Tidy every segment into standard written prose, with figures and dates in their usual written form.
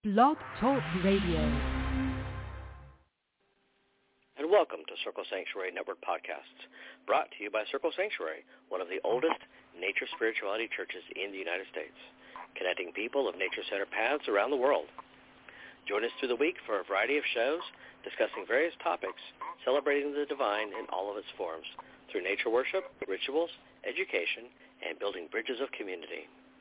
Blog Talk Radio. And welcome to Circle Sanctuary Network Podcasts, brought to you by Circle Sanctuary, one of the oldest nature spirituality churches in the United States, connecting people of nature-centered paths around the world. Join us through the week for a variety of shows discussing various topics, celebrating the divine in all of its forms, through nature worship, rituals, education, and building bridges of community.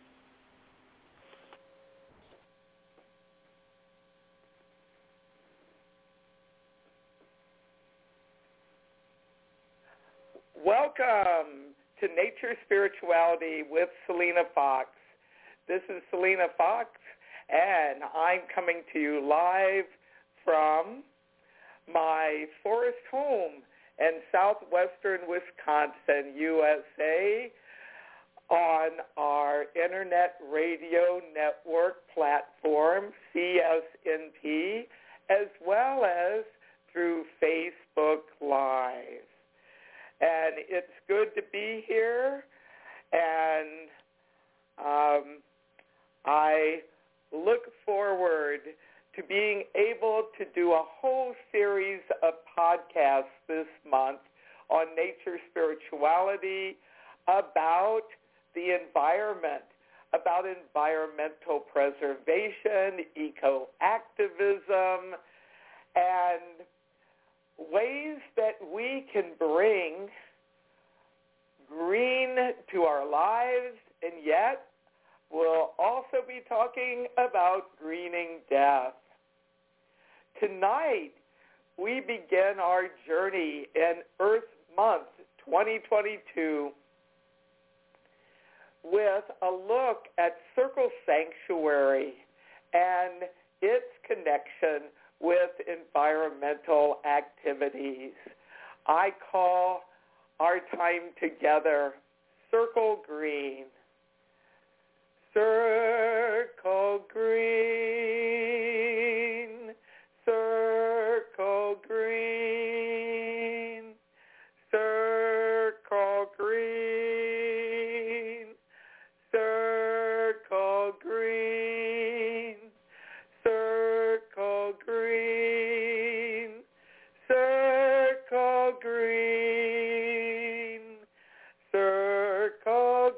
Welcome to Nature Spirituality with Selena Fox. This is Selena Fox, and I'm coming to you live from my forest home in southwestern Wisconsin, USA, on our Internet Radio Network platform, CSNP, as well as through Facebook Live. And it's good to be here, and I look forward to being able to do a whole series of podcasts this month on nature spirituality, about the environment, about environmental preservation, eco-activism, and ways that we can bring green to our lives, and yet we'll also be talking about greening death. Tonight, we begin our journey in Earth Month 2022 with a look at Circle Sanctuary and its connection with environmental activities. I call our time together Circle Green. Circle green, circle green, circle green, circle green, circle green, circle green, circle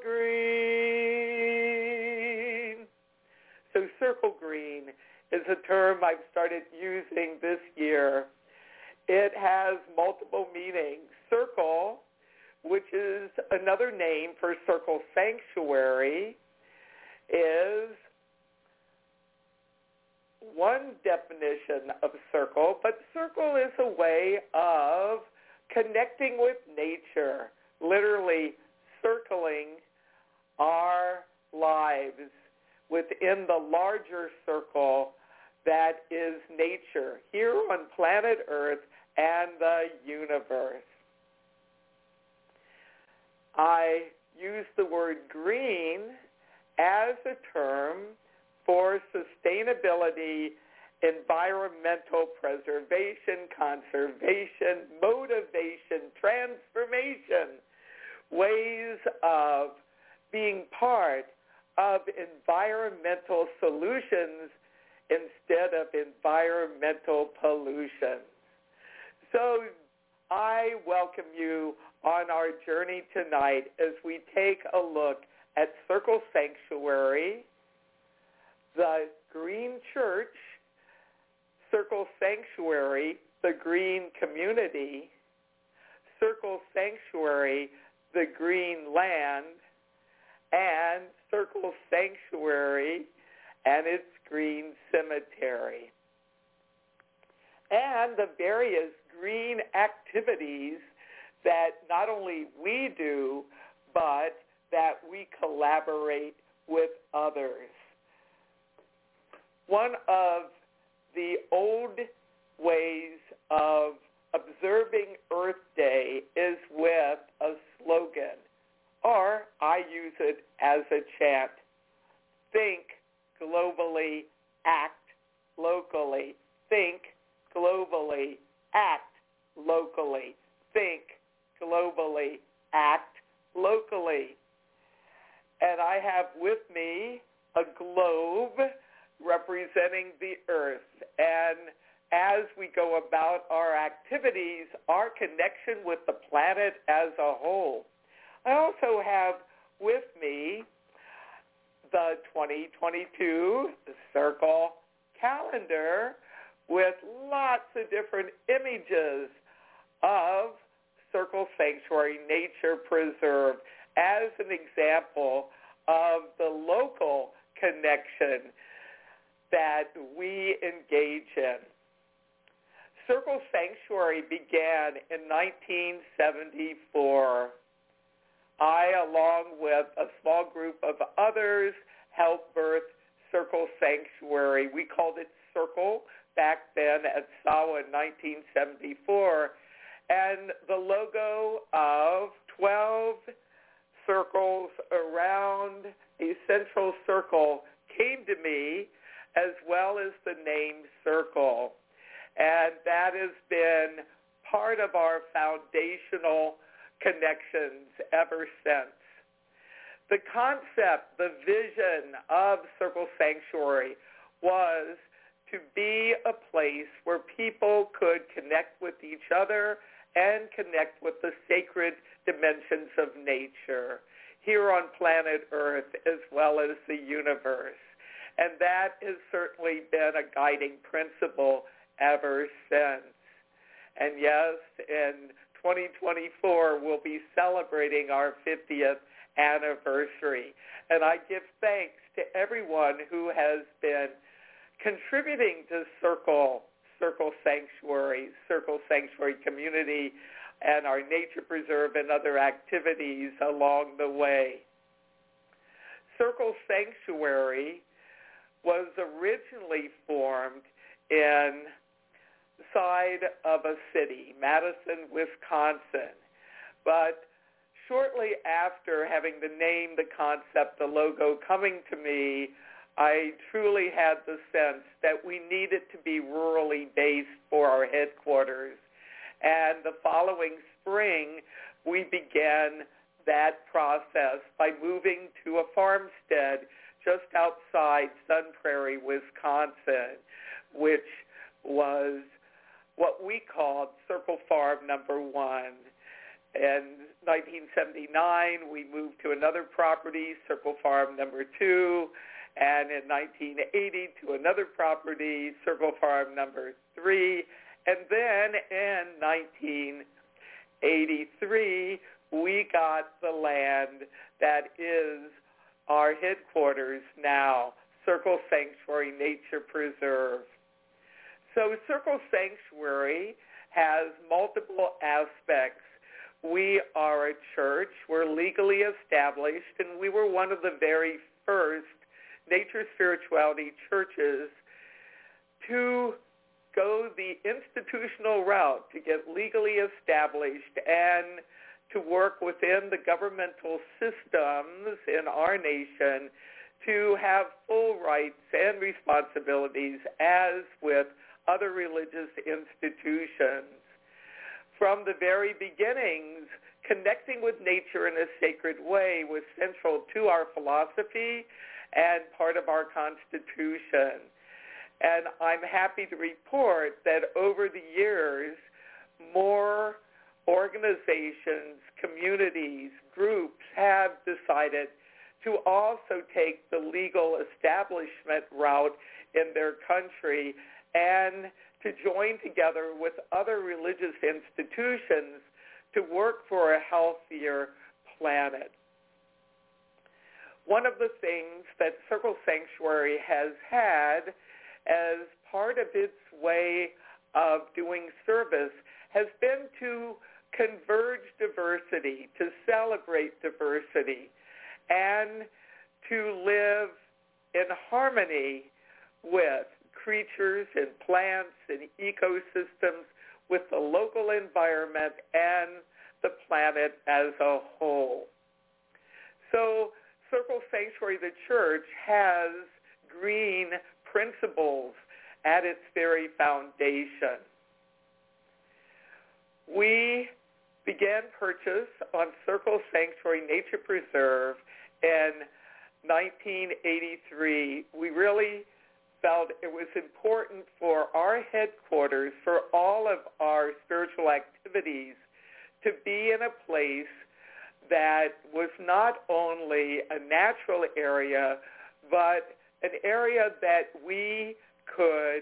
green. So circle green is a term I've started using this year. It has multiple meanings. Circle, which is another name for Circle Sanctuary, is one definition of circle, but circle is a way of connecting with nature, literally circling our lives within the larger circle that is nature here on planet Earth and the universe. I use the word green as a term for sustainability, environmental preservation, conservation, motivation, transformation, ways of being part of environmental solutions instead of environmental pollution. So I welcome you on our journey tonight as we take a look at Circle Sanctuary, the Green Church, Circle Sanctuary, the Green Community, Circle Sanctuary, the Green Land, and Circle Sanctuary and its Green Cemetery, and the various green activities that not only we do, but that we collaborate with others. One of the old ways of observing Earth Day is with a slogan, or I use it as a chant: think globally, act locally. Think globally, act locally. Think globally, act locally. And I have with me a globe representing scanning the earth, and as we go about our activities, our connection with the planet as a whole. I also have with me the 2022 Circle calendar with lots of different images of Circle Sanctuary Nature Preserve as an example of the local connection that we engage in. Circle Sanctuary began in 1974. I, along with a small group of others, helped birth Circle Sanctuary. We called it Circle back then at SAWA in 1974. And the logo of 12 circles around a central circle came to me, as well as the name Circle. And that has been part of our foundational connections ever since. The concept, the vision of Circle Sanctuary was to be a place where people could connect with each other and connect with the sacred dimensions of nature here on planet Earth as well as the universe. And that has certainly been a guiding principle ever since. And yes, in 2024, we'll be celebrating our 50th anniversary. And I give thanks to everyone who has been contributing to Circle Sanctuary community, and our Nature Preserve and other activities along the way. Circle Sanctuary was originally formed inside of a city, Madison, Wisconsin. But shortly after having the name, the concept, the logo coming to me, I truly had the sense that we needed to be rurally based for our headquarters. And the following spring, we began that process by moving to a farmstead just outside Sun Prairie, Wisconsin, which was what we called Circle Farm Number 1. In 1979, we moved to another property, Circle Farm Number 2, and in 1980 to another property, Circle Farm Number 3, and then in 1983, we got the land that is our headquarters now, Circle Sanctuary Nature Preserve. So Circle Sanctuary has multiple aspects. We are a church. We're legally established, and we were one of the very first nature spirituality churches to go the institutional route, to get legally established and to work within the governmental systems in our nation to have full rights and responsibilities as with other religious institutions. From the very beginnings, connecting with nature in a sacred way was central to our philosophy and part of our Constitution. And I'm happy to report that over the years, more organizations, communities, groups have decided to also take the legal establishment route in their country and to join together with other religious institutions to work for a healthier planet. One of the things that Circle Sanctuary has had as part of its way of doing service has been to converge diversity, to celebrate diversity, and to live in harmony with creatures and plants and ecosystems, with the local environment and the planet as a whole. So Circle Sanctuary, the church, has green principles at its very foundation. We began purchase on Circle Sanctuary Nature Preserve in 1983. We really felt it was important for our headquarters, for all of our spiritual activities, to be in a place that was not only a natural area, but an area that we could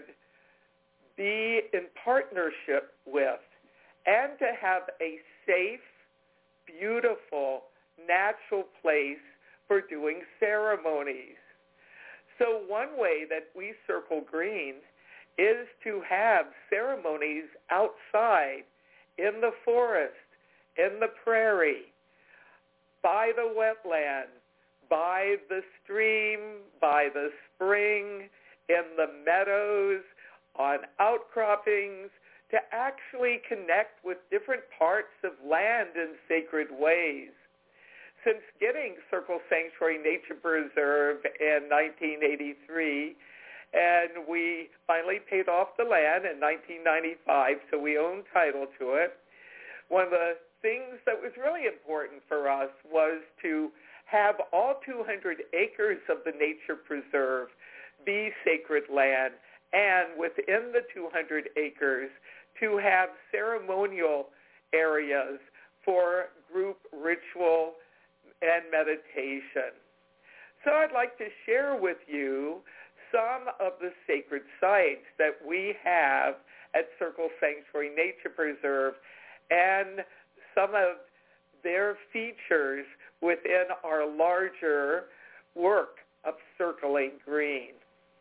be in partnership with, and to have a safe, beautiful, natural place for doing ceremonies. So one way that we Circle Green is to have ceremonies outside, in the forest, in the prairie, by the wetland, by the stream, by the spring, in the meadows, on outcroppings, to actually connect with different parts of land in sacred ways. Since getting Circle Sanctuary Nature Preserve in 1983, and we finally paid off the land in 1995, so we own title to it, one of the things that was really important for us was to have all 200 acres of the Nature Preserve be sacred land, and within the 200 acres to have ceremonial areas for group ritual and meditation. So I'd like to share with you some of the sacred sites that we have at Circle Sanctuary Nature Preserve and some of their features within our larger work of Circling Green.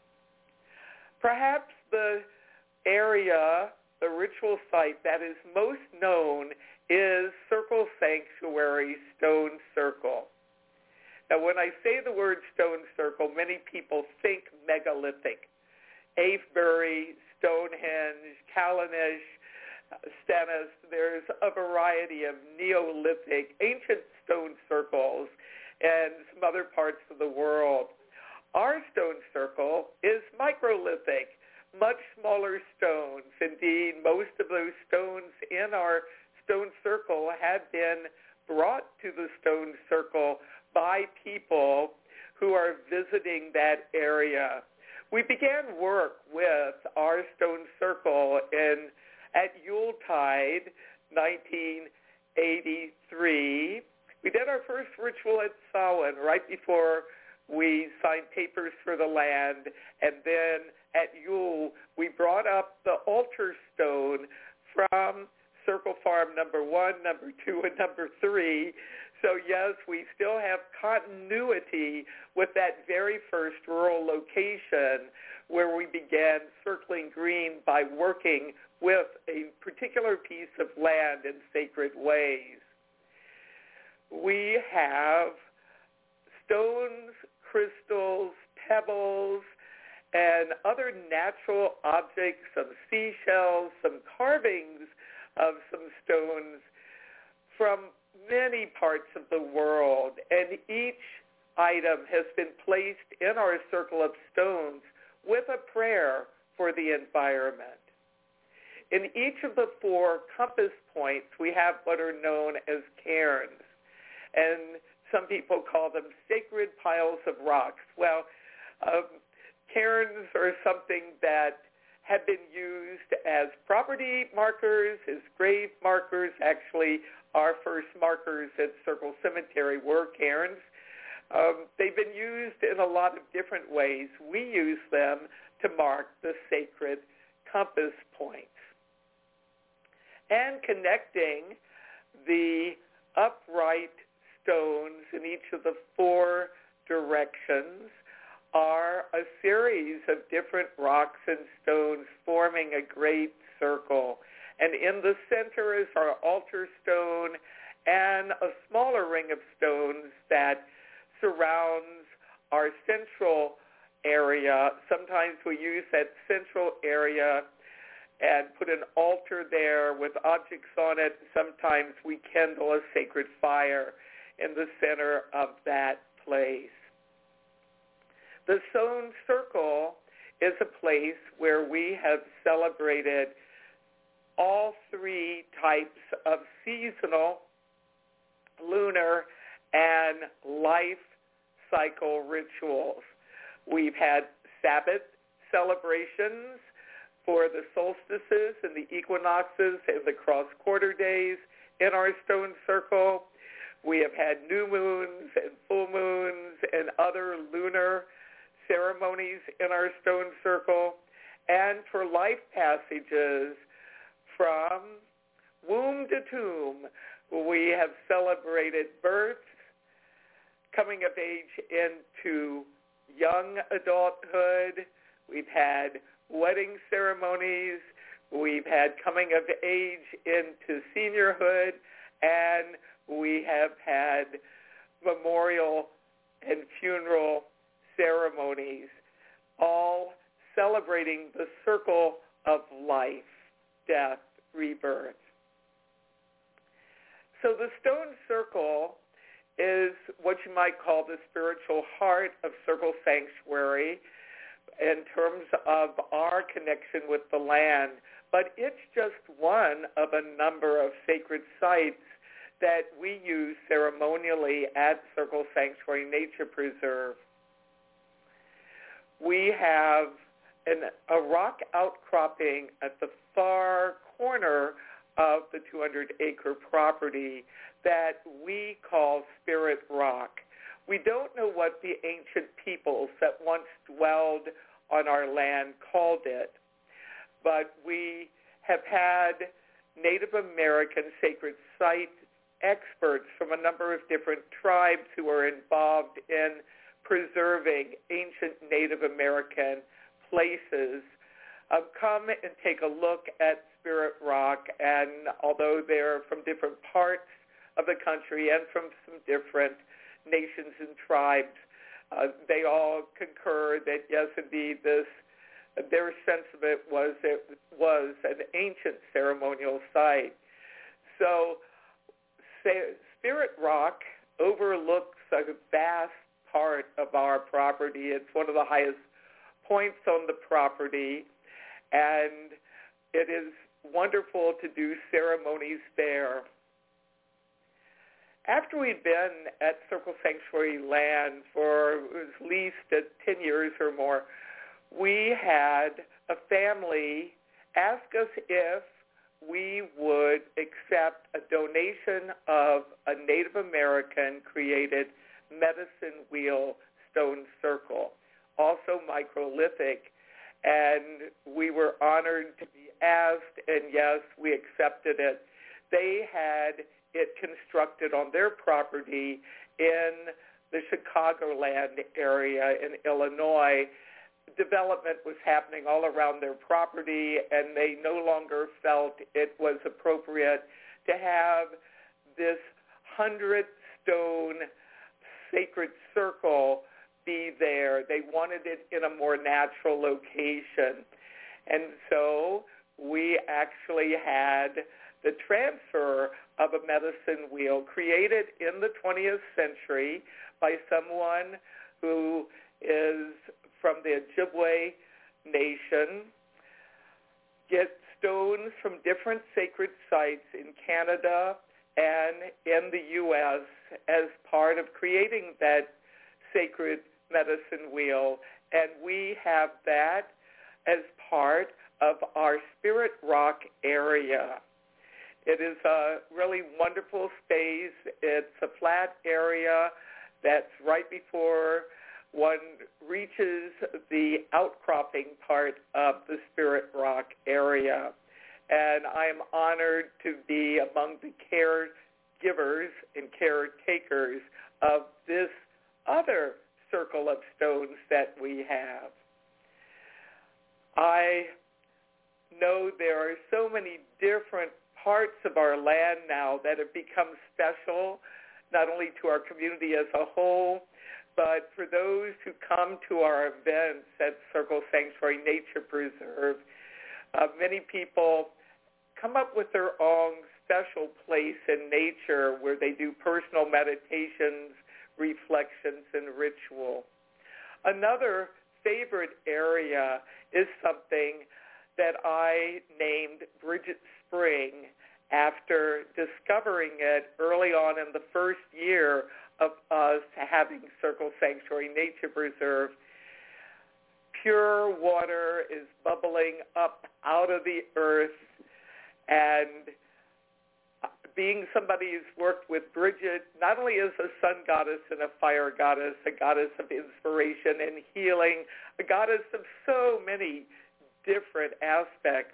Perhaps the area, the ritual site that is most known is Circle Sanctuary Stone Circle. Now, when I say the word Stone Circle, many people think megalithic. Avebury, Stonehenge, Callanish, Stennis, there's a variety of Neolithic, ancient stone circles and some other parts of the world. Our stone circle is microlithic, much smaller stones. Indeed, most of those stones in our stone circle have been brought to the stone circle by people who are visiting that area. We began work with our stone circle at Yuletide, 1983. We did our first ritual at Samhain right before we signed papers for the land, and then at Yule we brought up the altar stone from Circle Farm number 1, number 2, and number 3. So yes, we still have continuity with that very first rural location where we began Circling Green by working with a particular piece of land in sacred ways. We have stones, crystals, pebbles, and other natural objects, some seashells, some carvings of some stones from many parts of the world, and each item has been placed in our circle of stones with a prayer for the environment. In each of the 4 compass points, we have what are known as cairns, and some people call them sacred piles of rocks. Well, cairns are something that have been used as property markers, as grave markers. Actually, our first markers at Circle Cemetery were cairns. They've been used in a lot of different ways. We use them to mark the sacred compass points. And connecting the upright stones in each of the 4 directions are a series of different rocks and stones forming a great circle. And in the center is our altar stone and a smaller ring of stones that surrounds our central area. Sometimes we use that central area and put an altar there with objects on it. Sometimes we kindle a sacred fire in the center of that place. The Stone Circle is a place where we have celebrated all 3 types of seasonal, lunar, and life cycle rituals. We've had Sabbath celebrations for the solstices and the equinoxes and the cross-quarter days in our stone circle. We have had new moons and full moons and other lunar ceremonies in our stone circle. And for life passages from womb to tomb, we have celebrated births, coming of age into young adulthood. We've had wedding ceremonies. We've had coming of age into seniorhood. And we have had memorial and funeral ceremonies, all celebrating the circle of life, death, rebirth. So the stone circle is what you might call the spiritual heart of Circle Sanctuary in terms of our connection with the land. But it's just one of a number of sacred sites that we use ceremonially at Circle Sanctuary Nature Preserve. We have a rock outcropping at the far corner of the 200-acre property that we call Spirit Rock. We don't know what the ancient peoples that once dwelled on our land called it, but we have had Native American sacred site experts from a number of different tribes who are involved in preserving ancient Native American places come and take a look at Spirit Rock, and although they're from different parts of the country and from some different nations and tribes, they all concur that yes, indeed, their sense of it was an ancient ceremonial site. So Spirit Rock overlooks a vast part of our property. It's one of the highest points on the property, and it is wonderful to do ceremonies there. After we'd been at Circle Sanctuary land for at least 10 years or more, we had a family ask us if we would accept a donation of a Native American created medicine wheel stone circle, also microlithic, and we were honored to be asked, and yes, we accepted it. They had it constructed on their property in the Chicagoland area in Illinois. Development was happening all around their property, and they no longer felt it was appropriate to have this 100-stone sacred circle be there. They wanted it in a more natural location. And so we actually had the transfer of a medicine wheel created in the 20th century by someone who is from the Ojibwe Nation, get stones from different sacred sites in Canada and in the U.S. as part of creating that sacred medicine wheel. And we have that as part of our Spirit Rock area. It is a really wonderful space. It's a flat area that's right before one reaches the outcropping part of the Spirit Rock area. And I'm honored to be among the caregivers and caretakers of this other circle of stones that we have. I know there are so many different parts of our land now that have become special, not only to our community as a whole, but for those who come to our events at Circle Sanctuary Nature Preserve. Many people come up with their own special place in nature where they do personal meditations, reflections, and ritual. Another favorite area is something that I named Bridget Spring after discovering it early on in the first year of us having Circle Sanctuary Nature Preserve. pure water is bubbling up out of the earth. And being somebody who's worked with Bridget, not only as a sun goddess and a fire goddess, a goddess of inspiration and healing, a goddess of so many different aspects,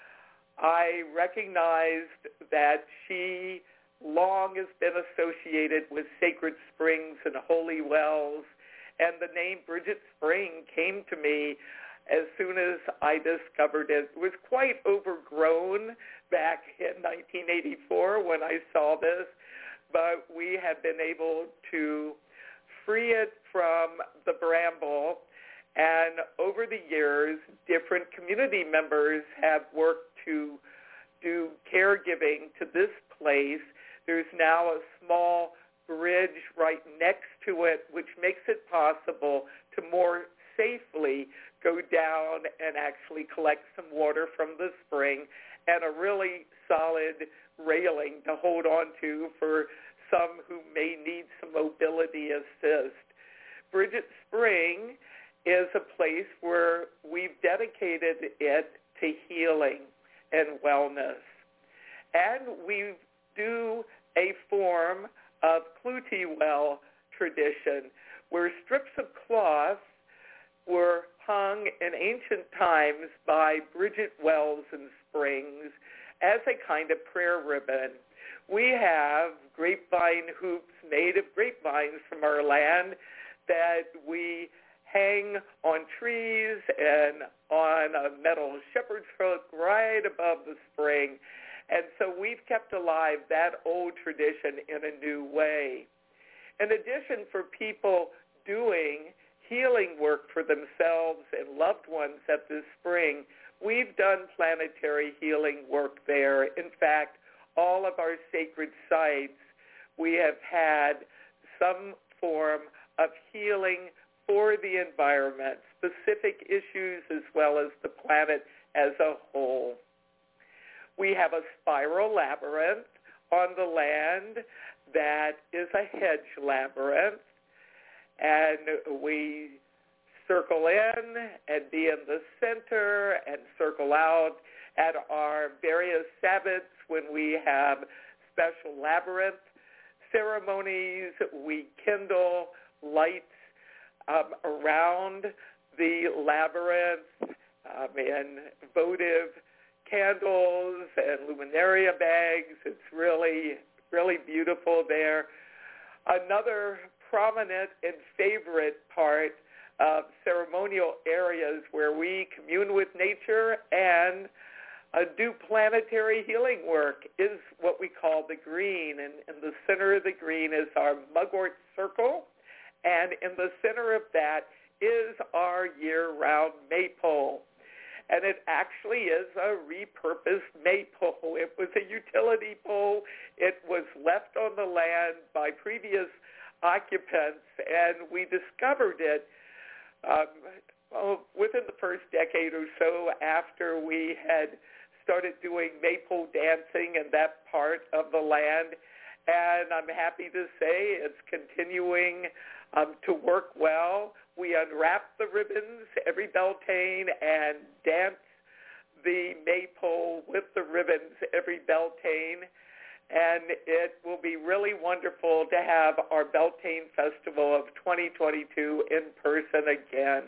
I recognized that she long has been associated with sacred springs and holy wells, and the name Bridget Spring came to me as soon as I discovered it. It was quite overgrown back in 1984 when I saw this, but we have been able to free it from the bramble, and over the years, different community members have worked to do caregiving to this place. There's now a small bridge right next to it, which makes it possible to more safely go down and actually collect some water from the spring, and a really solid railing to hold on to for some who may need some mobility assist. Bridget Spring is a place where we've dedicated it to healing and wellness. And we do a form of Cloutey well tradition where strips of cloth were hung in ancient times by Bridget wells and springs as a kind of prayer ribbon. We have grapevine hoops made of grapevines from our land that we hang on trees and on a metal shepherd's hook right above the spring. And so we've kept alive that old tradition in a new way. In addition, for people doing healing work for themselves and loved ones at this spring, we've done planetary healing work there. In fact, all of our sacred sites, we have had some form of healing for the environment, specific issues as well as the planet as a whole. We have a spiral labyrinth on the land that is a hedge labyrinth, and we circle in and be in the center and circle out at our various Sabbaths when we have special labyrinth ceremonies. We kindle lights around the labyrinth and votive candles and luminaria bags. It's really, really beautiful there. Another prominent and favorite part of ceremonial areas where we commune with nature and do planetary healing work is what we call the green. And in the center of the green is our mugwort circle. And in the center of that is our year-round maypole. And it actually is a repurposed maypole. It was a utility pole. It was left on the land by previous occupants, and we discovered it within the first decade or so after we had started doing maypole dancing in that part of the land. And I'm happy to say it's continuing to work well. We unwrap the ribbons every Beltane and dance the maypole with the ribbons every Beltane. And it will be really wonderful to have our Beltane Festival of 2022 in person again.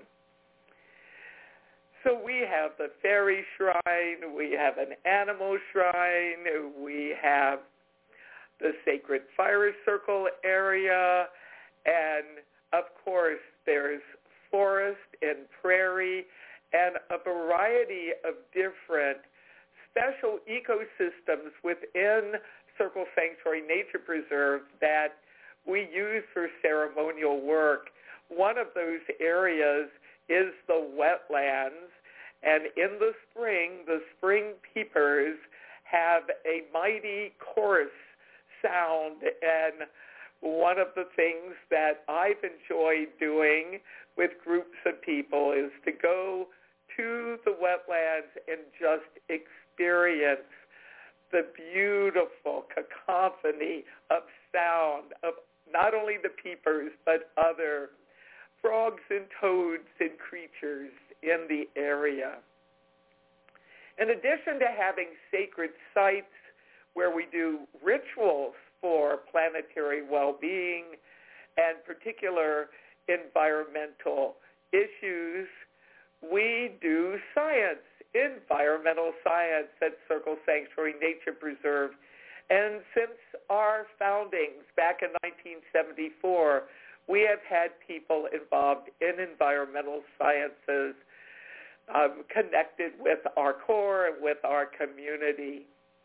So we have the fairy shrine, we have an animal shrine, we have the sacred fire circle area, and of course there's forest and prairie and a variety of different special ecosystems within Circle Sanctuary Nature Preserve that we use for ceremonial work. One of those areas is the wetlands, and in the spring peepers have a mighty chorus sound, and one of the things that I've enjoyed doing with groups of people is to go to the wetlands and just experience the beautiful cacophony of sound of not only the peepers but other frogs and toads and creatures in the area. In addition to having sacred sites where we do rituals for planetary well-being and particular environmental issues, we do science, environmental science at Circle Sanctuary Nature Preserve. And since our foundings back in 1974, we have had people involved in environmental sciences connected with our core and with our community.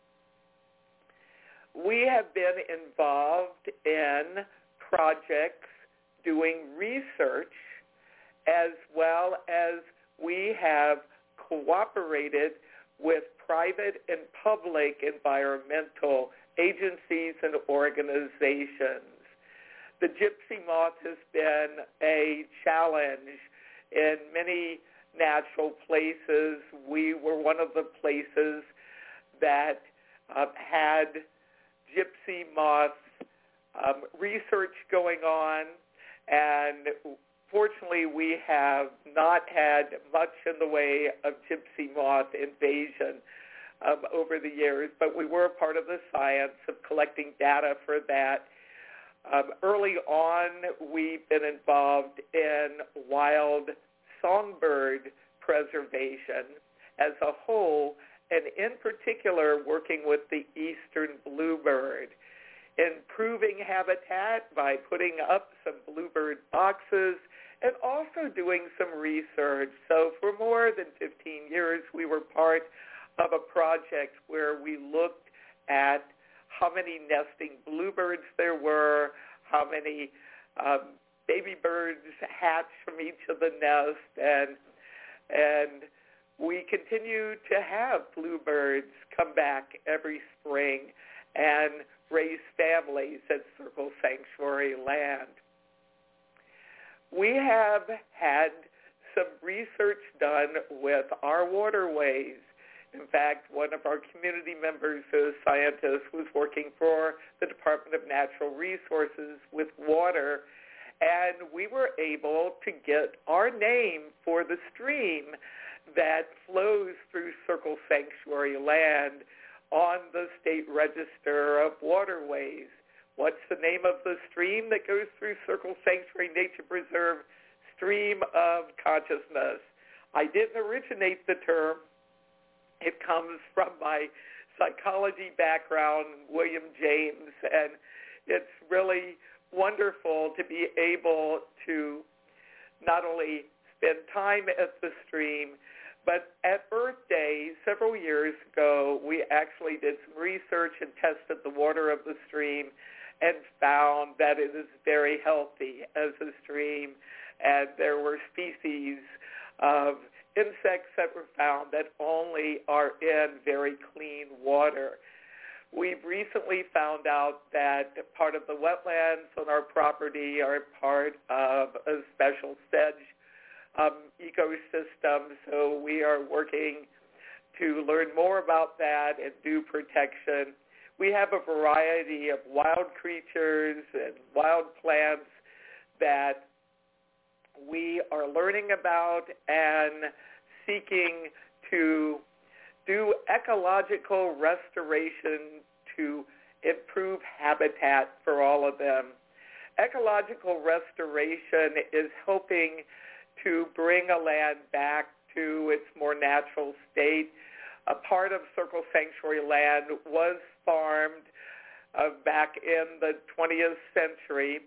We have been involved in projects doing research, as well as we have cooperated with private and public environmental agencies and organizations. The gypsy moth has been a challenge in many natural places. We were one of the places that had gypsy moth research going on, and fortunately we have not had much in the way of gypsy moth invasion over the years, but we were a part of the science of collecting data for that. Early on, we've been involved in wild songbird preservation as a whole, and in particular working with the eastern bluebird, improving habitat by putting up some bluebird boxes and also doing some research. So for more than 15 years, we were part of a project where we looked at how many nesting bluebirds there were, how many baby birds hatched from each of the nests, and we continue to have bluebirds come back every spring and raise families at Circle Sanctuary land. We have had some research done with our waterways. In fact, one of our community members, a scientist, was working for the Department of Natural Resources with water, and we were able to get our name for the stream that flows through Circle Sanctuary land on the State Register of Waterways. What's the name of the stream that goes through Circle Sanctuary Nature Preserve? Stream of Consciousness. I didn't originate the term. It comes from my psychology background, William James, and it's really wonderful to be able to not only spend time at the stream, but at Earth Day several years ago, we actually did some research and tested the water of the stream and found that it is very healthy as a stream, and there were species of insects that were found that only are in very clean water. We've recently found out that part of the wetlands on our property are part of a special sedge ecosystem, so we are working to learn more about that and do protection. We have a variety of wild creatures and wild plants that we are learning about and seeking to do ecological restoration to improve habitat for all of them. Ecological restoration is helping to bring a land back to its more natural state. A part of Circle Sanctuary land was farmed back in the 20th century.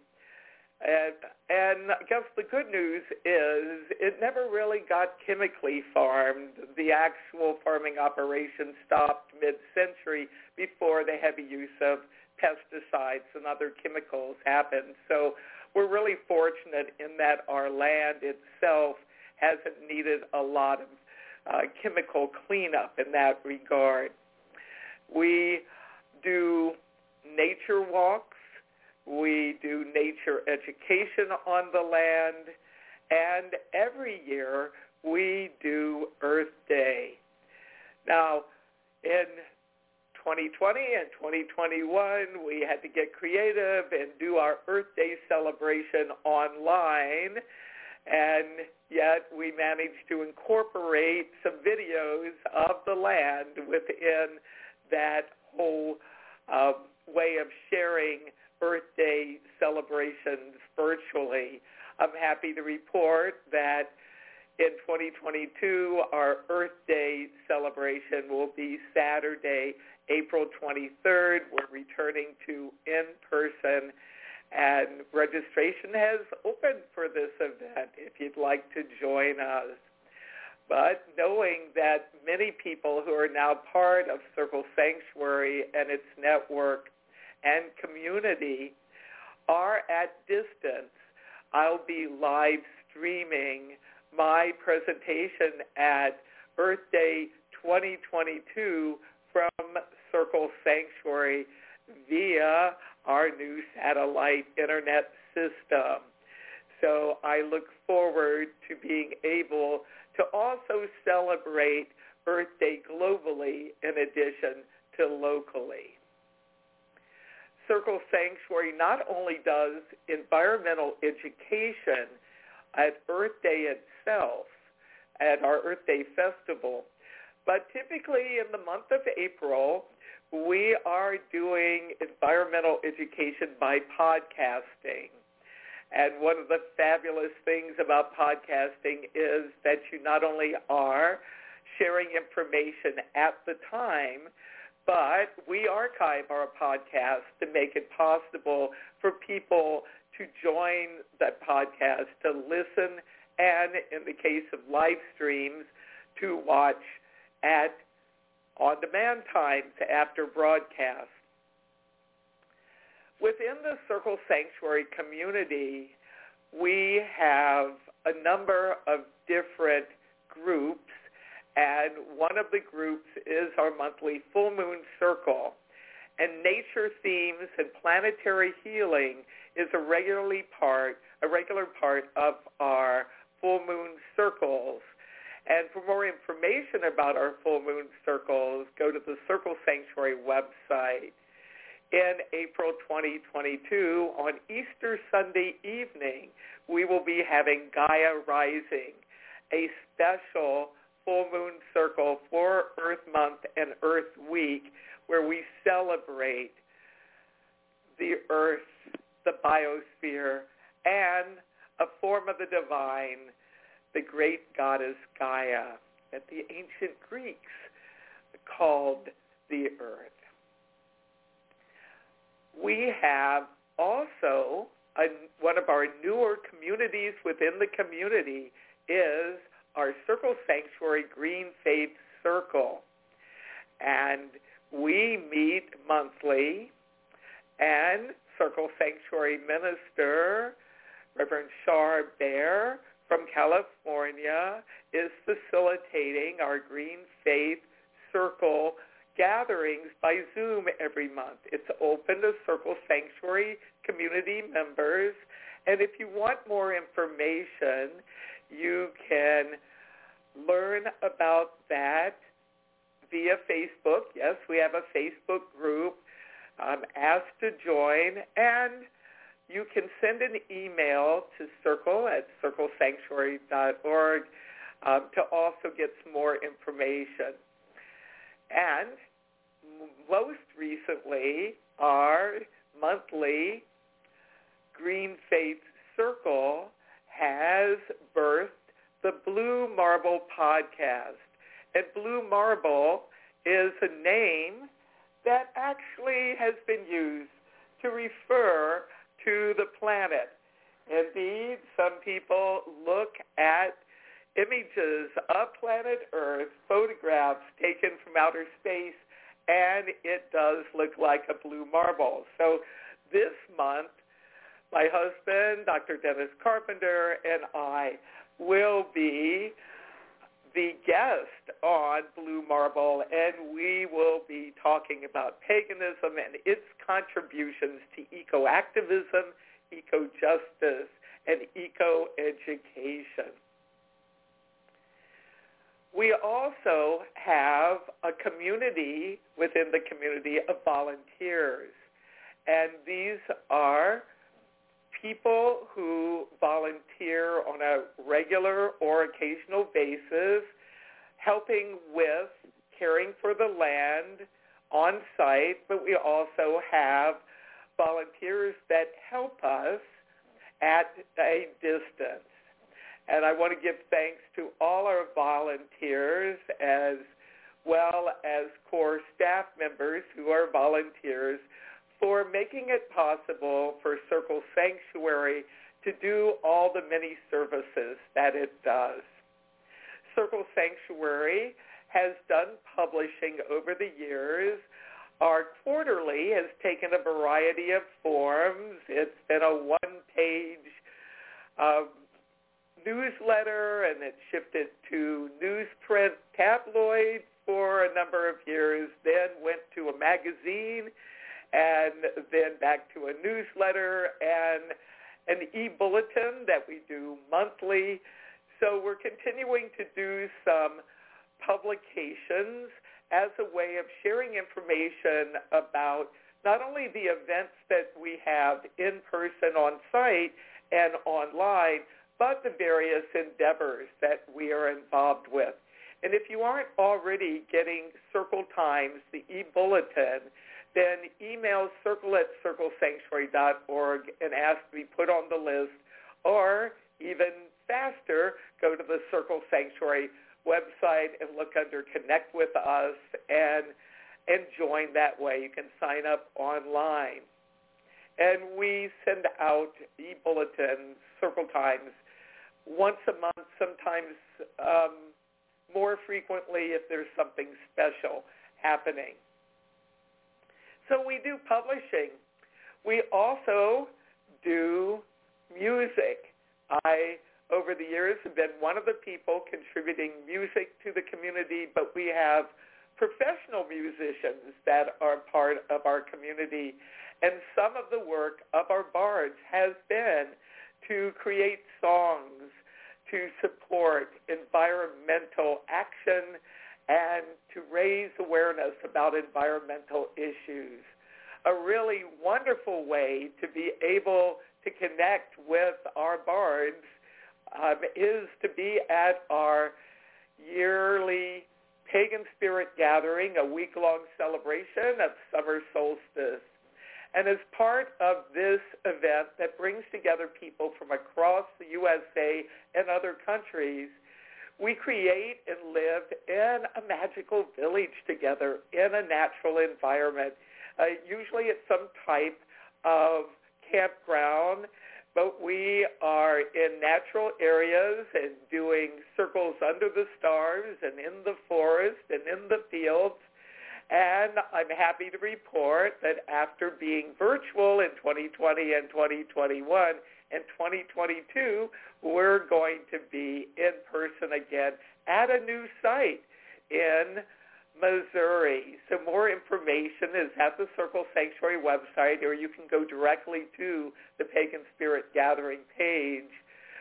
And I guess the good news is it never really got chemically farmed. The actual farming operation stopped mid-century before the heavy use of pesticides and other chemicals happened. So we're really fortunate in that our land itself hasn't needed a lot of chemical cleanup in that regard. We do nature walks. We do nature education on the land, and every year we do Earth Day. Now, in 2020 and 2021, we had to get creative and do our Earth Day celebration online, and yet we managed to incorporate some videos of the land within that whole way of sharing Earth Day celebrations virtually. I'm happy to report that in 2022, our Earth Day celebration will be Saturday, April 23rd. We're returning to in-person, and registration has opened for this event if you'd like to join us. But knowing that many people who are now part of Circle Sanctuary and its network and community are at distance, I'll be live streaming my presentation at Earth Day 2022 from Circle Sanctuary via our new satellite internet system. So I look forward to being able to also celebrate Earth Day globally in addition to locally. Circle Sanctuary not only does environmental education at Earth Day itself, at our Earth Day Festival, but typically in the month of April, we are doing environmental education by podcasting. And one of the fabulous things about podcasting is that you not only are sharing information at the time, but we archive our podcast to make it possible for people to join that podcast, to listen, and in the case of live streams, to watch at on-demand times after broadcast. Within the Circle Sanctuary community, we have a number of different groups, and one of the groups is our monthly Full Moon Circle. And nature themes and planetary healing is a regular part of our Full Moon Circles. And for more information about our Full Moon Circles, go to the Circle Sanctuary website. In April 2022, on Easter Sunday evening, we will be having Gaia Rising, a special Full Moon Circle for Earth Month and Earth Week, where we celebrate the Earth, the biosphere, and a form of the divine, the great goddess Gaia, that the ancient Greeks called the Earth. We have also one of our newer communities within the community is our Circle Sanctuary Green Faith Circle. And we meet monthly, and Circle Sanctuary Minister Reverend Shar Bear from California is facilitating our Green Faith Circle gatherings by Zoom every month. It's open to Circle Sanctuary community members, and if you want more information, you can learn about that via Facebook. Yes, we have a Facebook group. Ask to join, and you can send an email to circle@circlesanctuary.org to also get some more information. And most recently, our monthly Green Faith Circle has birthed the Blue Marble podcast. And Blue Marble is a name that actually has been used to refer to the planet. Indeed, some people look at images of planet Earth, photographs taken from outer space, and it does look like a blue marble. So this month, my husband, Dr. Dennis Carpenter, and I will be the guest on Blue Marble, and we will be talking about paganism and its contributions to eco-activism, eco-justice, and eco-education. We also have a community within the community of volunteers, and these are people who volunteer on a regular or occasional basis, helping with caring for the land on site, but we also have volunteers that help us at a distance. And I want to give thanks to all our volunteers as well as core staff members who are volunteers for making it possible for Circle Sanctuary to do all the many services that it does. Circle Sanctuary has done publishing over the years. Our quarterly has taken a variety of forms. It's been a one-page newsletter, and it shifted to newsprint tabloid for a number of years, then went to a magazine, and then back to a newsletter and an e-bulletin that we do monthly. So we're continuing to do some publications as a way of sharing information about not only the events that we have in person on site and online, but the various endeavors that we are involved with. And if you aren't already getting Circle Times, the e-bulletin, then email circle@circlesanctuary.org and ask to be put on the list, or even faster, go to the Circle Sanctuary website and look under Connect with Us and join that way. You can sign up online. And we send out e-bulletins, Circle Times, once a month, sometimes more frequently if there's something special happening. So we do publishing. We also do music. I, over the years, have been one of the people contributing music to the community, but we have professional musicians that are part of our community. And some of the work of our bards has been to create songs to support environmental action and to raise awareness about environmental issues. A really wonderful way to be able to connect with our bards is to be at our yearly Pagan Spirit Gathering, a week-long celebration of summer solstice. And as part of this event that brings together people from across the USA and other countries, we create and live in a magical village together in a natural environment. Usually it's some type of campground, but we are in natural areas and doing circles under the stars and in the forest and in the fields. And I'm happy to report that after being virtual in 2020 and 2021 and 2022, we're going to be in person again at a new site in Missouri. So more information is at the Circle Sanctuary website, or you can go directly to the Pagan Spirit Gathering page,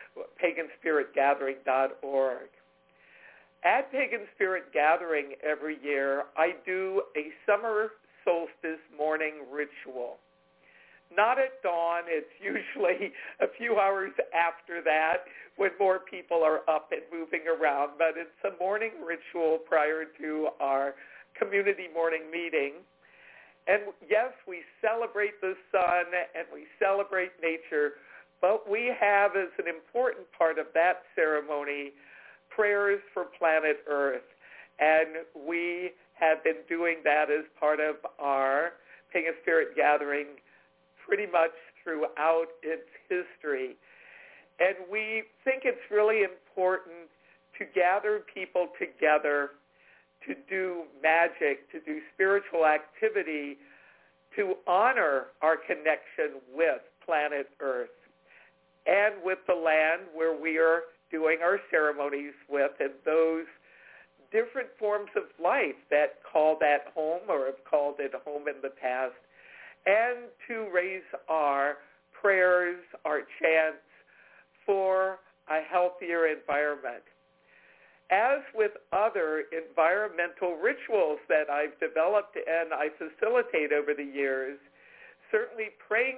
paganspiritgathering.org. At Pagan Spirit Gathering every year, I do a summer solstice morning ritual. Not at dawn. It's usually a few hours after that when more people are up and moving around, but it's a morning ritual prior to our community morning meeting. And yes, we celebrate the sun and we celebrate nature, but we have as an important part of that ceremony prayers for planet Earth. And we have been doing that as part of our Pagan Spirit Gathering pretty much throughout its history. And we think it's really important to gather people together to do magic, to do spiritual activity, to honor our connection with planet Earth and with the land where we are doing our ceremonies with, and those different forms of life that call that home or have called it home in the past, and to raise our prayers, our chants for a healthier environment. As with other environmental rituals that I've developed and I facilitate over the years, certainly praying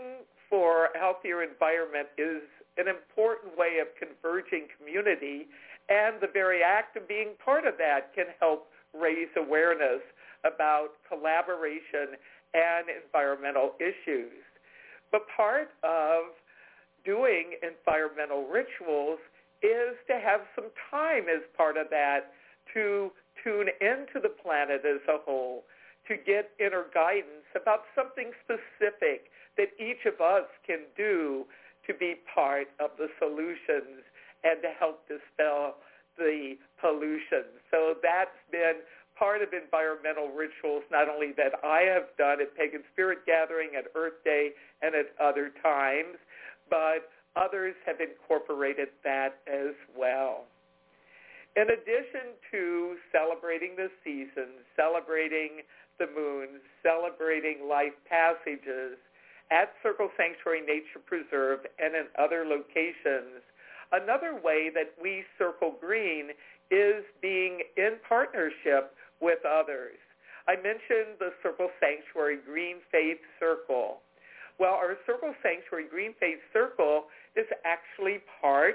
for a healthier environment is an important way of converging community, and the very act of being part of that can help raise awareness about collaboration and environmental issues. But part of doing environmental rituals is to have some time as part of that to tune into the planet as a whole, to get inner guidance about something specific that each of us can do to be part of the solutions and to help dispel the pollution. So that's been part of environmental rituals, not only that I have done at Pagan Spirit Gathering, at Earth Day, and at other times, but others have incorporated that as well. In addition to celebrating the seasons, celebrating the moons, celebrating life passages, at Circle Sanctuary Nature Preserve and in other locations, another way that we Circle Green is being in partnership with others. I mentioned the Circle Sanctuary Green Faith Circle. Well, our Circle Sanctuary Green Faith Circle is actually part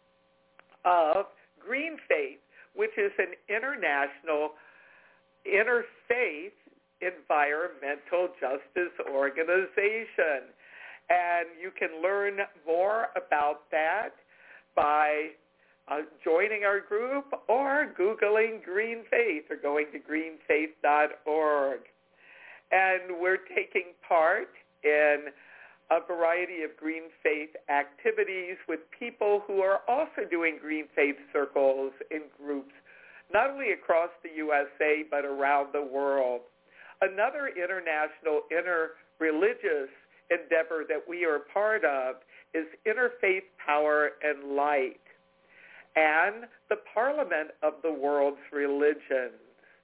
of Green Faith, which is an international interfaith environmental justice organization. And you can learn more about that by joining our group or Googling Green Faith or going to greenfaith.org. And we're taking part in a variety of Green Faith activities with people who are also doing Green Faith circles in groups, not only across the USA, but around the world. Another international interreligious endeavor that we are part of is Interfaith Power and Light and the Parliament of the World's Religions.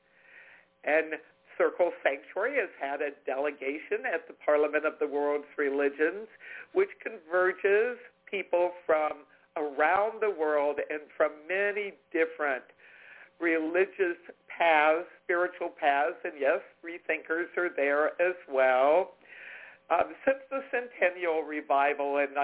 And Circle Sanctuary has had a delegation at the Parliament of the World's Religions, which converges people from around the world and from many different religious paths, spiritual paths, and yes, free thinkers are there as well. Since the Centennial Revival in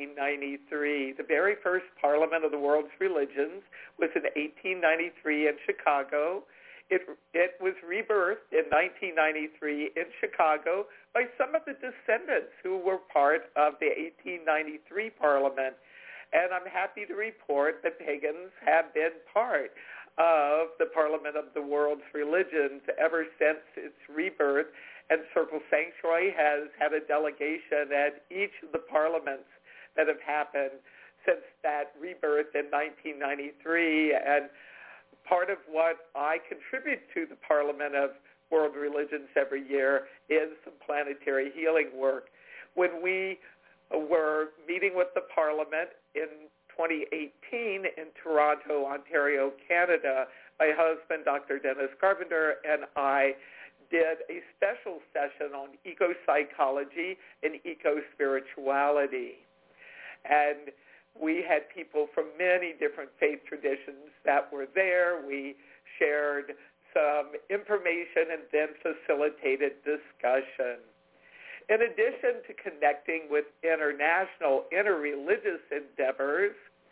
1993, the very first Parliament of the World's Religions was in 1893 in Chicago. It was rebirthed in 1993 in Chicago by some of the descendants who were part of the 1893 Parliament. And I'm happy to report that pagans have been part of the Parliament of the World's Religions ever since its rebirth. And Circle Sanctuary has had a delegation at each of the parliaments that have happened since that rebirth in 1993. And part of what I contribute to the Parliament of World Religions every year is some planetary healing work. When we were meeting with the Parliament in 2018 in Toronto, Ontario, Canada, my husband, Dr. Dennis Carpenter, and I did a special session on eco-psychology and eco-spirituality. And we had people from many different faith traditions that were there. We shared some information and then facilitated discussion. In addition to connecting with international interreligious endeavors,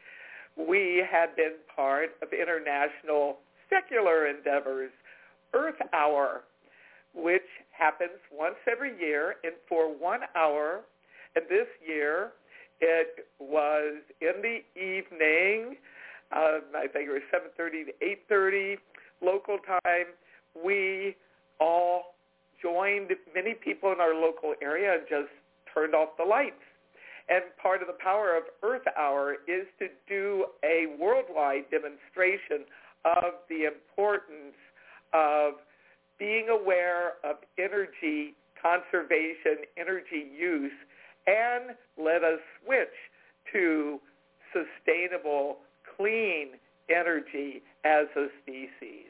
we have been part of international secular endeavors. Earth Hour, which happens once every year and for 1 hour, and this year it was in the evening, I think it was 7:30 to 8:30 local time. We all joined many people in our local area and just turned off the lights. And part of the power of Earth Hour is to do a worldwide demonstration of the importance of being aware of energy conservation, energy use, and let us switch to sustainable, clean energy as a species.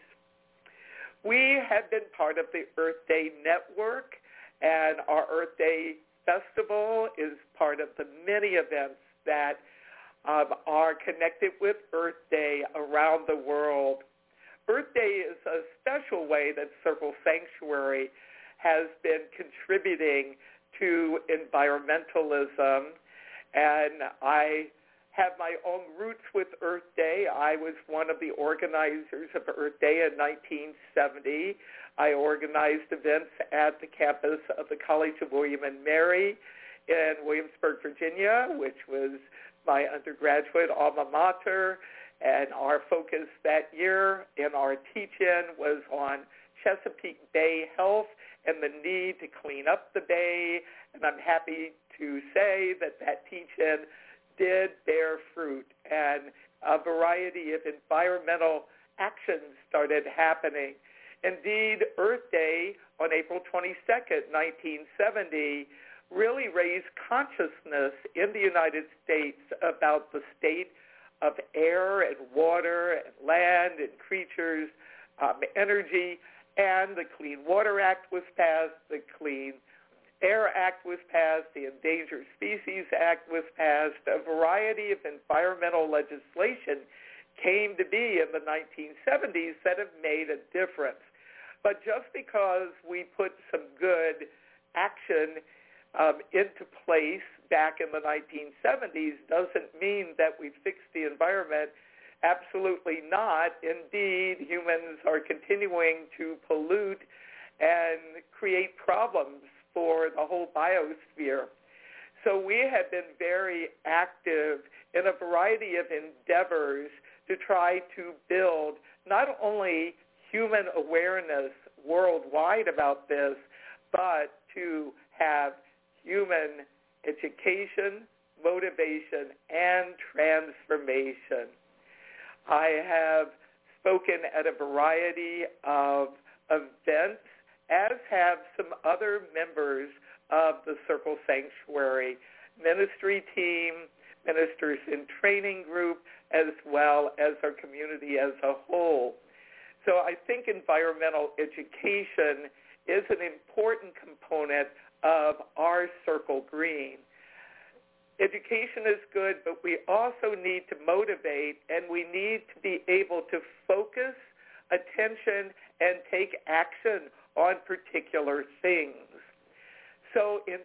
We have been part of the Earth Day Network, and our Earth Day Festival is part of the many events that are connected with Earth Day around the world. Earth Day is a special way that Circle Sanctuary has been contributing to environmentalism, and I have my own roots with Earth Day. I was one of the organizers of Earth Day in 1970. I organized events at the campus of the College of William and Mary in Williamsburg, Virginia, which was my undergraduate alma mater. And our focus that year in our teach-in was on Chesapeake Bay health and the need to clean up the bay. And I'm happy to say that that teach-in did bear fruit, and a variety of environmental actions started happening. Indeed, Earth Day on April 22nd, 1970, really raised consciousness in the United States about the state of air and water and land and creatures, energy, and the Clean Water Act was passed, the Clean Air Act was passed, the Endangered Species Act was passed. A variety of environmental legislation came to be in the 1970s that have made a difference. But just because we put some good action into place back in the 1970s doesn't mean that we fixed the environment. Absolutely not. Indeed, humans are continuing to pollute and create problems for the whole biosphere. So we have been very active in a variety of endeavors to try to build not only human awareness worldwide about this, but to have human education, motivation, and transformation. I have spoken at a variety of events, as have some other members of the Circle Sanctuary ministry team, ministers in training group, as well as our community as a whole. So I think environmental education is an important component of our Circle Green. Education is good, but we also need to motivate, and we need to be able to focus attention and take action on particular things. So in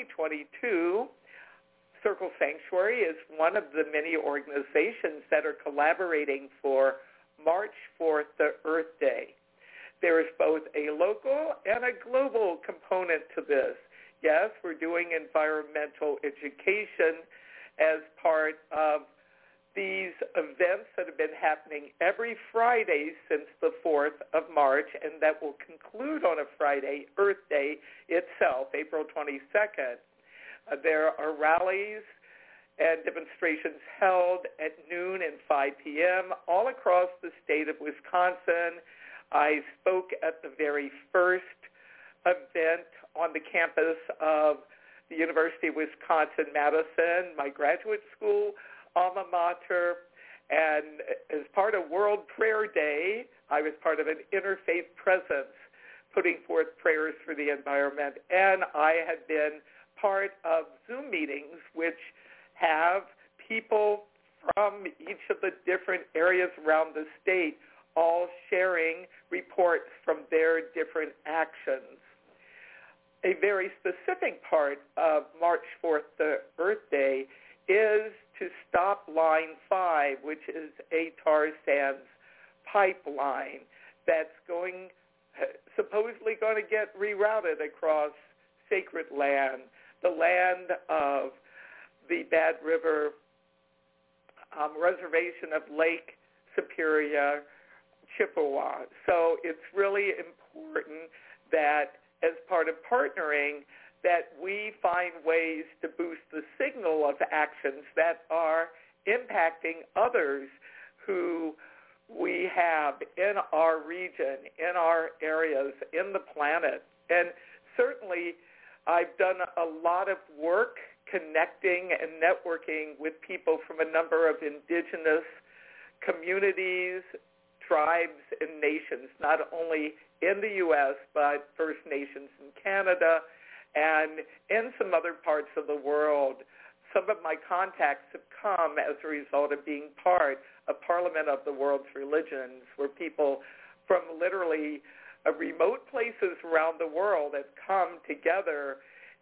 2022, Circle Sanctuary is one of the many organizations that are collaborating for March 4th, the Earth Day. There is both a local and a global component to this. Yes, we're doing environmental education as part of these events that have been happening every Friday since the 4th of March, and that will conclude on a Friday, Earth Day itself, April 22nd. There are rallies and demonstrations held at noon and 5 p.m. all across the state of Wisconsin. I spoke at the very first event on the campus of the University of Wisconsin-Madison, my graduate school alma mater, and as part of World Prayer Day, I was part of an interfaith presence putting forth prayers for the environment, and I had been part of Zoom meetings which have people from each of the different areas around the state all sharing reports from their different actions. A very specific part of March 4th, the Earth Day, is to stop Line 5, which is a tar sands pipeline that's supposedly going to get rerouted across sacred land, the land of the Bad River Reservation of Lake Superior, Chippewa. So it's really important that as part of partnering, that we find ways to boost the signal of actions that are impacting others who we have in our region, in our areas, in the planet. And certainly I've done a lot of work connecting and networking with people from a number of indigenous communities, tribes, and nations, not only in the U.S., but First Nations in Canada, and in some other parts of the world. Some of my contacts have come as a result of being part of Parliament of the World's Religions, where people from literally remote places around the world have come together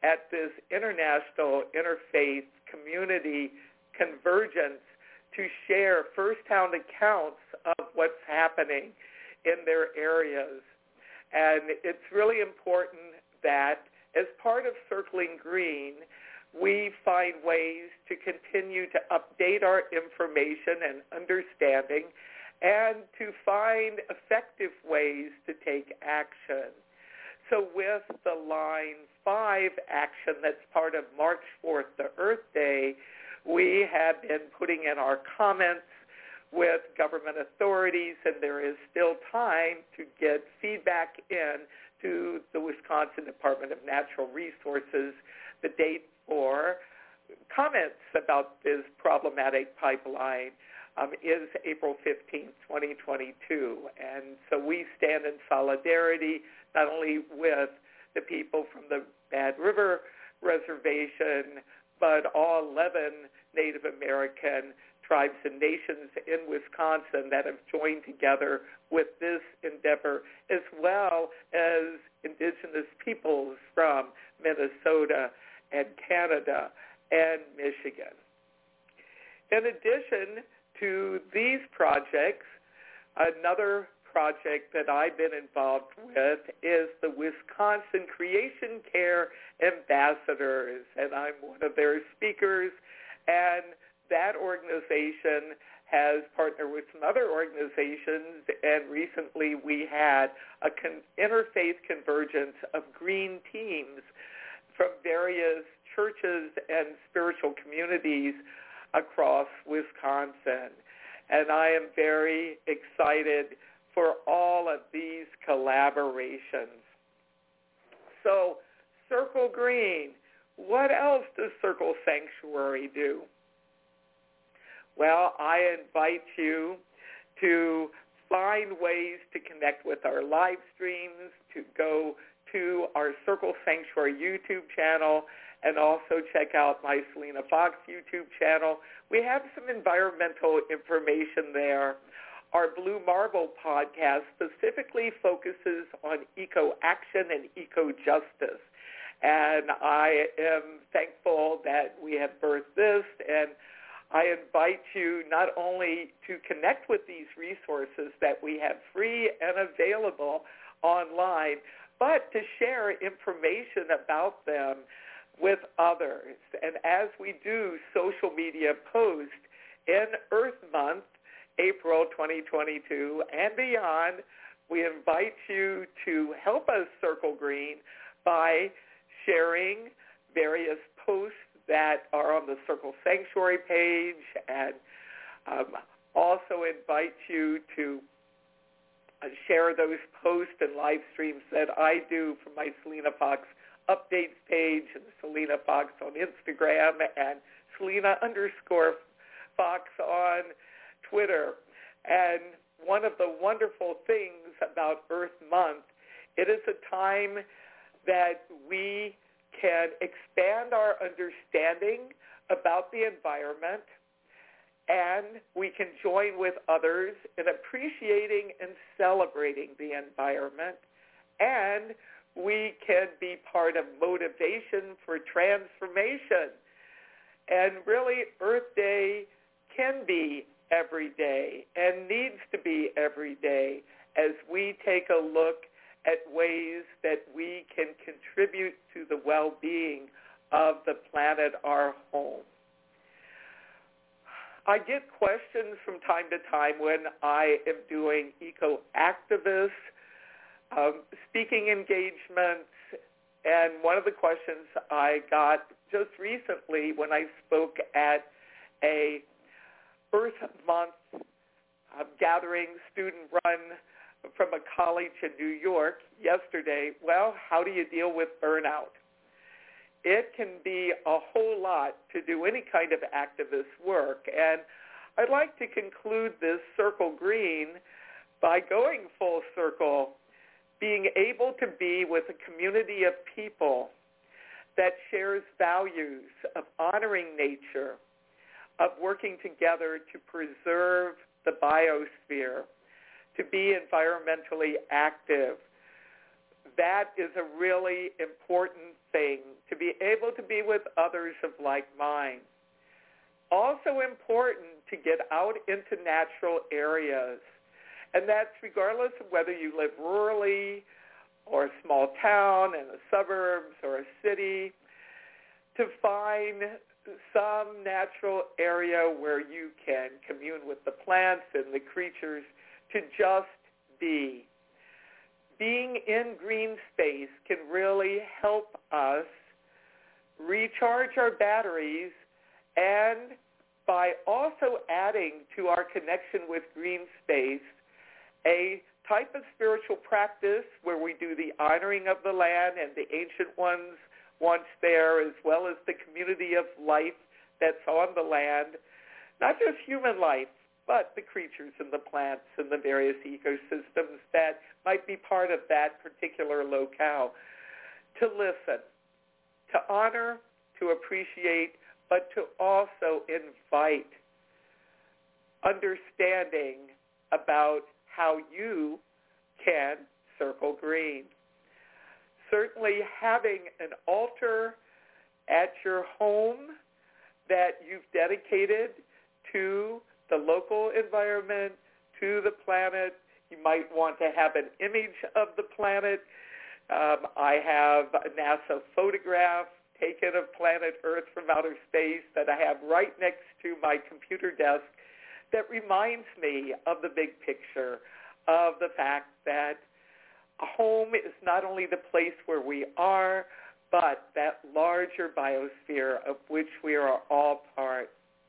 at this international interfaith community convergence to share first-hand accounts of what's happening in their areas. And it's really important that as part of Circling Green, we find ways to continue to update our information and understanding and to find effective ways to take action. So with the Line 5 action that's part of March 4th, the Earth Day, we have been putting in our comments with government authorities, and there is still time to get feedback in to the Wisconsin Department of Natural Resources. The date for comments about this problematic pipeline is April 15th, 2022. And so we stand in solidarity not only with the people from the Bad River Reservation, but all 11 Native American tribes and nations in Wisconsin that have joined together with this endeavor, as well as indigenous peoples from Minnesota and Canada and Michigan. In addition to these projects, another project that I've been involved with is the Wisconsin Creation Care Ambassadors, and I'm one of their speakers, and that organization has partnered with some other organizations, and recently we had an interfaith convergence of green teams from various churches and spiritual communities across Wisconsin. And I am very excited for all of these collaborations. So, Circle Green, what else does Circle Sanctuary do? Well, I invite you to find ways to connect with our live streams, to go to our Circle Sanctuary YouTube channel, and also check out my Selena Fox YouTube channel. We have some environmental information there. Our Blue Marble podcast specifically focuses on eco-action and eco-justice. And I am thankful that we have birthed this, and I invite you not only to connect with these resources that we have free and available online, but to share information about them with others. And as we do social media posts in Earth Month, April 2022 and beyond, we invite you to help us Circle Green by sharing various posts that are on the Circle Sanctuary page, and also invite you to share those posts and live streams that I do from my Selena Fox updates page and Selena Fox on Instagram and Selena_Fox on Twitter. And one of the wonderful things about Earth Month, it is a time that we can expand our understanding about the environment, and we can join with others in appreciating and celebrating the environment, and we can be part of motivation for transformation. And really, Earth Day can be every day and needs to be every day as we take a look at ways that we can contribute to the well-being of the planet, our home. I get questions from time to time when I am doing eco-activist speaking engagements, and one of the questions I got just recently when I spoke at a Earth Month gathering, student-run, from a college in New York yesterday, well, how do you deal with burnout? It can be a whole lot to do any kind of activist work, and I'd like to conclude this Circle Green by going full circle, being able to be with a community of people that shares values of honoring nature, of working together to preserve the biosphere, to be environmentally active. that is a really important thing, to be able to be with others of like mind. Also important to get out into natural areas, and that's regardless of whether you live rurally or a small town in the suburbs or a city, to find some natural area where you can commune with the plants and the creatures, to just be. Being in green space can really help us recharge our batteries, and by also adding to our connection with green space, a type of spiritual practice where we do the honoring of the land and the ancient ones once there, as well as the community of life that's on the land, not just human life, but the creatures and the plants and the various ecosystems that might be part of that particular locale. To listen, to honor, to appreciate, but to also invite understanding about how you can circle green. Certainly having an altar at your home that you've dedicated to the local environment, to the planet. You might want to have an image of the planet. I have a NASA photograph taken of planet Earth from outer space that I have right next to my computer desk that reminds me of the big picture, of the fact that a home is not only the place where we are, but that larger biosphere of which we are all part.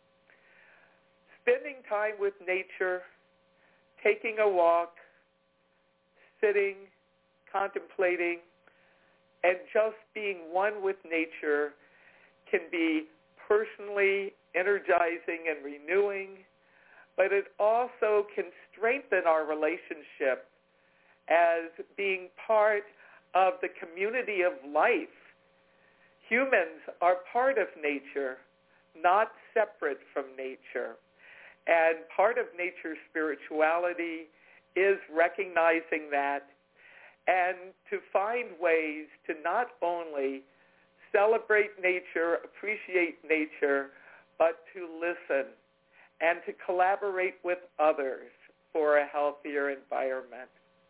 Spending time with nature, taking a walk, sitting, contemplating, and just being one with nature can be personally energizing and renewing, but it also can strengthen our relationship as being part of the community of life. Humans are part of nature, not separate from nature. And part of nature's spirituality is recognizing that, and to find ways to not only celebrate nature, appreciate nature, but to listen and to collaborate with others for a healthier environment.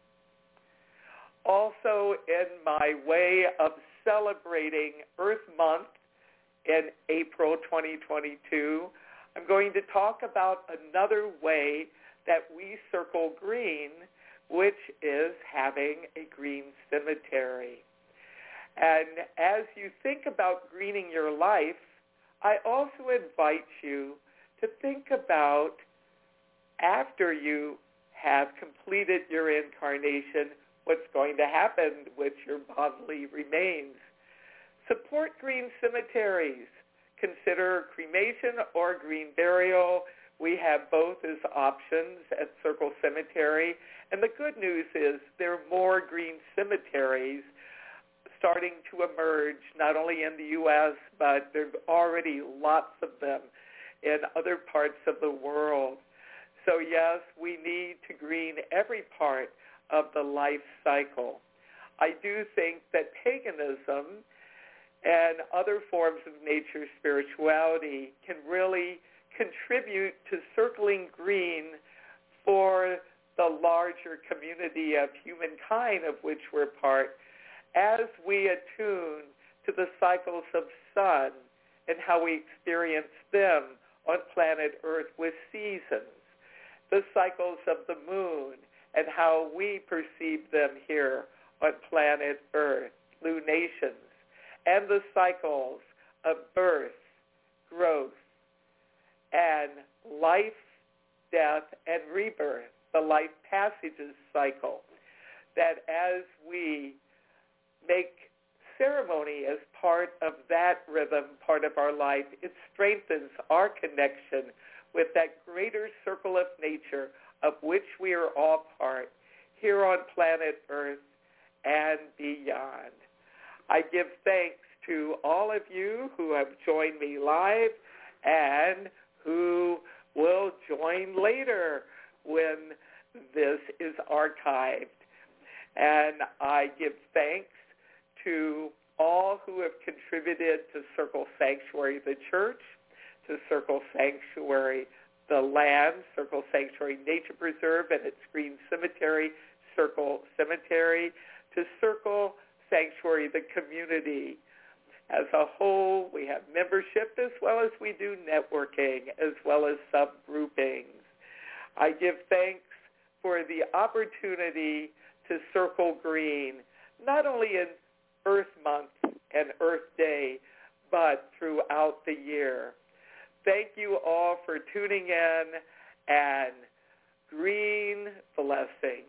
Also, in my way of celebrating Earth Month in April 2022, I'm going to talk about another way that we circle green, which is having a green cemetery. And as you think about greening your life, I also invite you to think about, after you have completed your incarnation, what's going to happen with your bodily remains. Support green cemeteries. Consider cremation or green burial. We have both as options at Circle Cemetery. And the good news is there are more green cemeteries starting to emerge, not only in the U.S., but there's already lots of them in other parts of the world. So yes, we need to green every part of the life cycle. I do think that paganism and other forms of nature spirituality can really contribute to circling green for the larger community of humankind of which we're part, as we attune to the cycles of sun and how we experience them on planet Earth with seasons, the cycles of the moon and how we perceive them here on planet Earth, lunations, and the cycles of birth, growth, and life, death, and rebirth, the life passages cycle, that as we make ceremony as part of that rhythm, part of our life, it strengthens our connection with that greater circle of nature of which we are all part here on planet Earth and beyond. I give thanks to all of you who have joined me live and who will join later when this is archived. And I give thanks to all who have contributed to Circle Sanctuary, the church, to Circle Sanctuary, the land, Circle Sanctuary Nature Preserve and its Green Cemetery, Circle Cemetery, to Circle Sanctuary, the community. As a whole, we have membership as well as we do networking, as well as subgroupings. I give thanks for the opportunity to circle green, not only in Earth Month and Earth Day, but throughout the year. Thank you all for tuning in, and green blessings.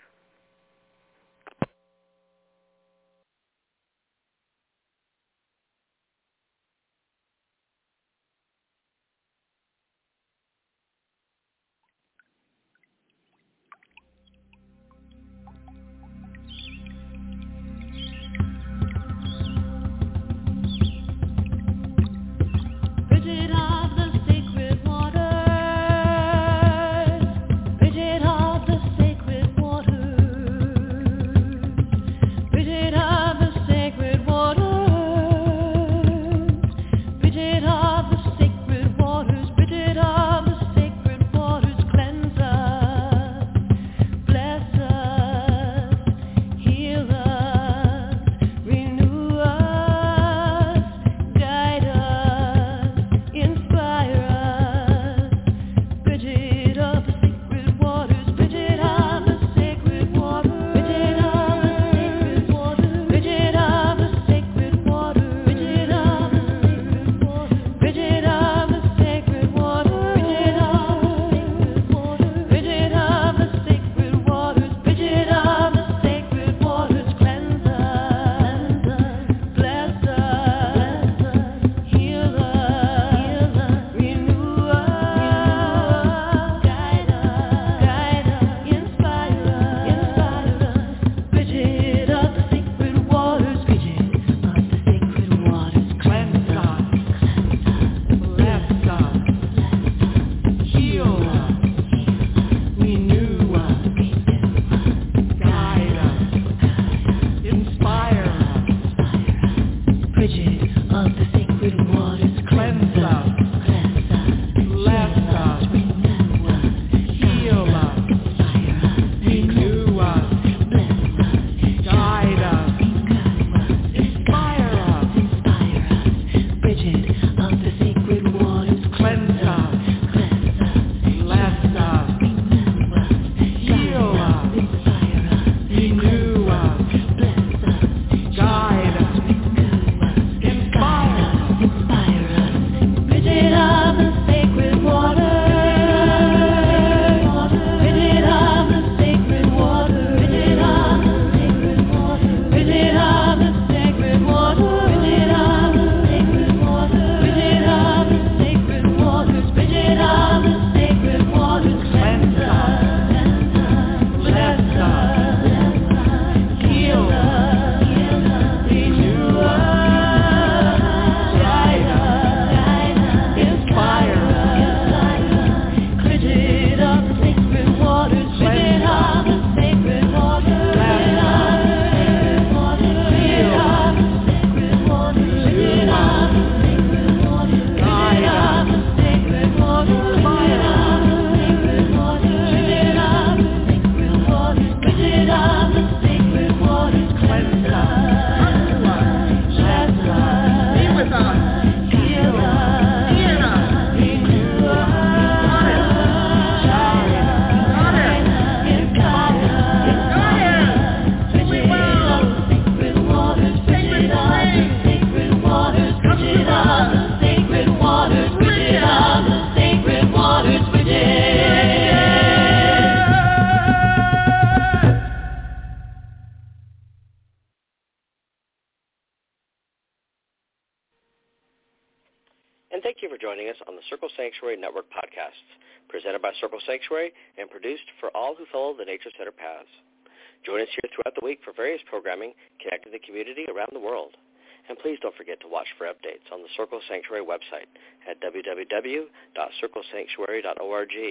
And thank you for joining us on the Circle Sanctuary Network podcasts, presented by Circle Sanctuary and produced for all who follow the Nature Center paths. Join us here throughout the week for various programming connecting the community around the world. And please don't forget to watch for updates on the Circle Sanctuary website at www.circlesanctuary.org.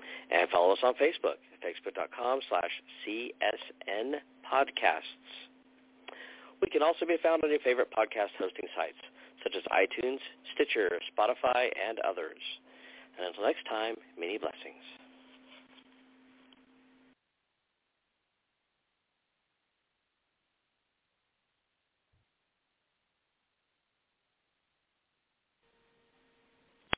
And follow us on Facebook, facebook.com/CSN Podcasts. We can also be found on your favorite podcast hosting sites, such as iTunes, Stitcher, Spotify, and others. And until next time, many blessings.